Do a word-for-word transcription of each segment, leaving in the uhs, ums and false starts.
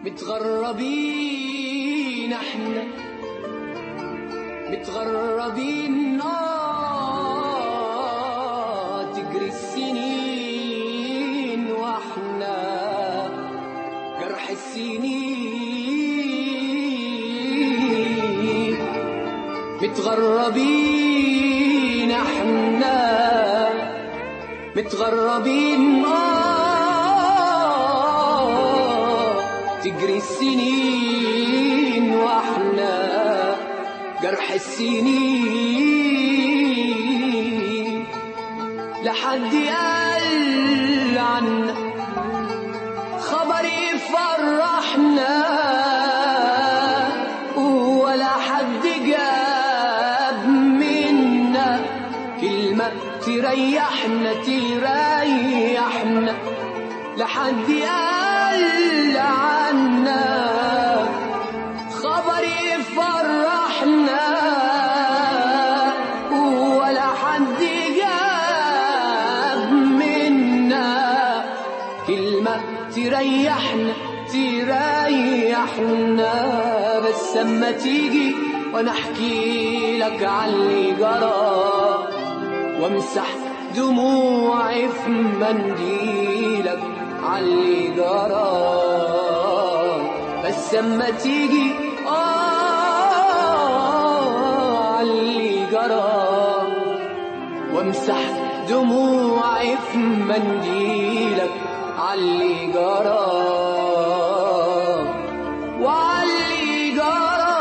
متغربين احنا متغربين آه تجري السنين واحنا جرح السنين متغربين احنا متغربين آه تجري السنين واحنا جرح السنين لحد قال عنا خبر يفرحنا ولا حد جاب منا كلمة تريحنا تريحنا لحد قال عنا خبر يفرحنا ولا حد جاب منا كلمة تريحنا تريحنا بس اما تيجي وانا احكي لك عاللي جرى وامسح دموعي في منديلك عاللي جرى بس اما تيجي آه عاللي جرى وامسح دموعي في منديلك عاللي جرى وعاللي جرى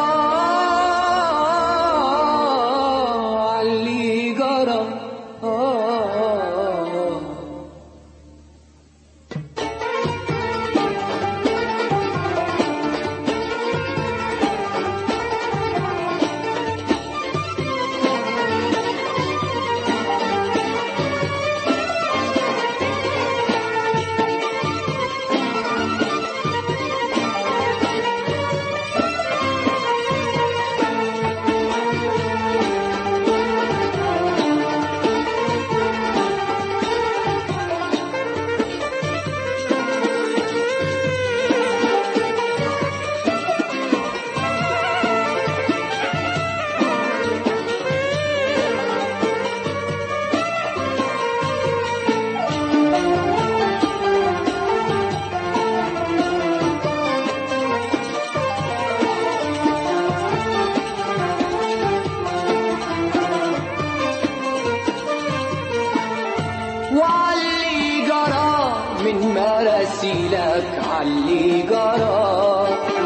عاللي جرى آه وعلي جرى من مراسيلك علي جرى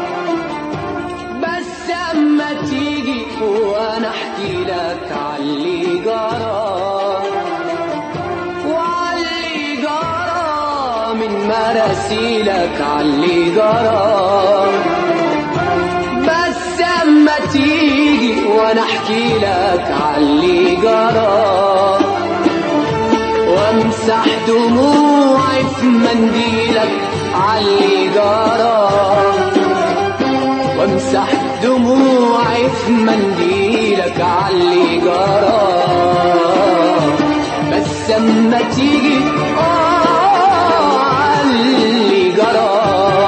بس اما تيجي وانا احكي لك علي جرى وعلي جرى من مراسيلك علي جرى بس اما تيجي وانا احكي لك علي جرى وامسح دموعي في منديلك عاللي جرى وامسح دموعي في منديلك عاللي جرى بس اما تيجي آه عاللي جرى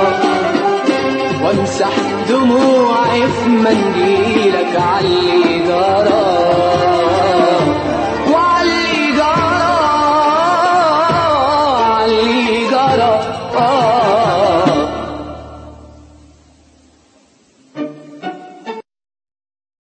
وامسح دموعي في منديلك عاللي جرى وعاللي جرى Oh